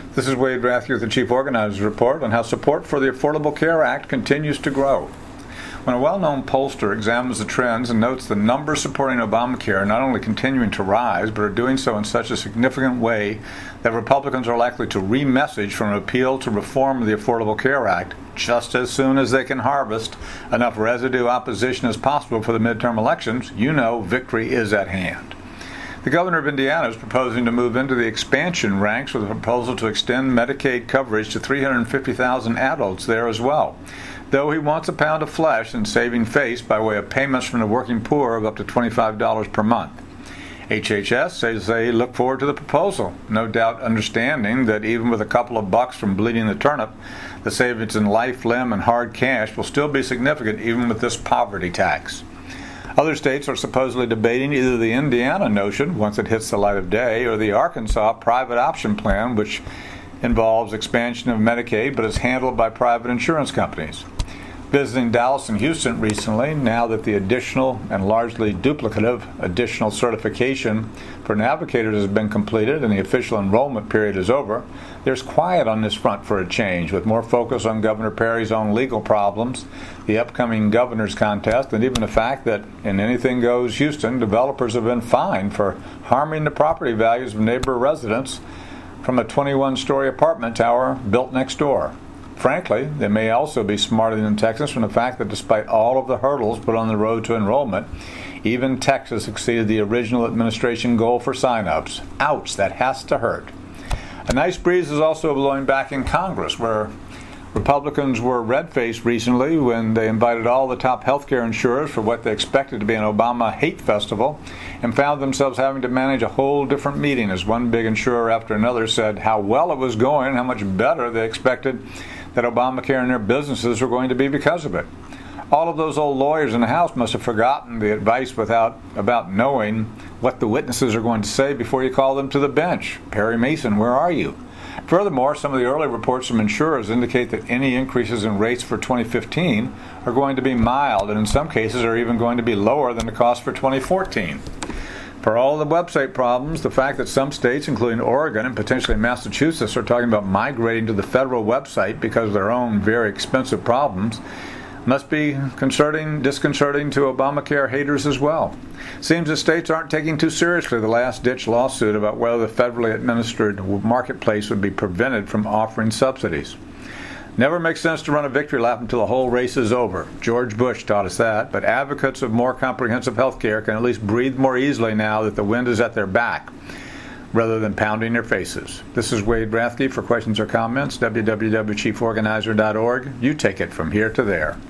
This is Wade Rathke with the Chief Organizer's Report on how support for the Affordable Care Act continues to grow. When a well-known pollster examines the trends and notes the numbers supporting Obamacare are not only continuing to rise, but are doing so in such a significant way that Republicans are likely to re-message from an appeal to reform the Affordable Care Act just as soon as they can harvest enough residue opposition as possible for the midterm elections, you know victory is at hand. The governor of Indiana is proposing to move into the expansion ranks with a proposal to extend Medicaid coverage to 350,000 adults there as well, though he wants a pound of flesh and saving face by way of payments from the working poor of up to $25 per month. HHS says they look forward to the proposal, no doubt understanding that even with a couple of bucks from bleeding the turnip, the savings in life, limb, and hard cash will still be significant even with this poverty tax. Other states are supposedly debating either the Indiana notion, once it hits the light of day, or the Arkansas private option plan, which involves expansion of Medicaid but is handled by private insurance companies. Visiting Dallas and Houston recently, now that the additional and largely duplicative additional certification for navigators has been completed and the official enrollment period is over, there's quiet on this front for a change, with more focus on Governor Perry's own legal problems, the upcoming governor's contest, and even the fact that in Anything Goes Houston, developers have been fined for harming the property values of neighbor residents from a 21-story apartment tower built next door. Frankly, they may also be smarter than Texas from the fact that despite all of the hurdles put on the road to enrollment, even Texas exceeded the original administration goal for sign-ups. Ouch, that has to hurt. A nice breeze is also blowing back in Congress, where Republicans were red-faced recently when they invited all the top healthcare insurers for what they expected to be an Obama hate festival and found themselves having to manage a whole different meeting as one big insurer after another said how well it was going and how much better they expected that Obamacare and their businesses were going to be because of it. All of those old lawyers in the House must have forgotten the advice about knowing what the witnesses are going to say before you call them to the bench. Perry Mason, where are you? Furthermore, some of the early reports from insurers indicate that any increases in rates for 2015 are going to be mild and in some cases are even going to be lower than the cost for 2014. For all the website problems, the fact that some states, including Oregon and potentially Massachusetts, are talking about migrating to the federal website because of their own very expensive problems must be disconcerting to Obamacare haters as well. Seems the states aren't taking too seriously the last-ditch lawsuit about whether the federally administered marketplace would be prevented from offering subsidies. Never makes sense to run a victory lap until the whole race is over. George Bush taught us that, but advocates of more comprehensive health care can at least breathe more easily now that the wind is at their back, rather than pounding their faces. This is Wade Rathke. For questions or comments, www.chieforganizer.org. You take it from here to there.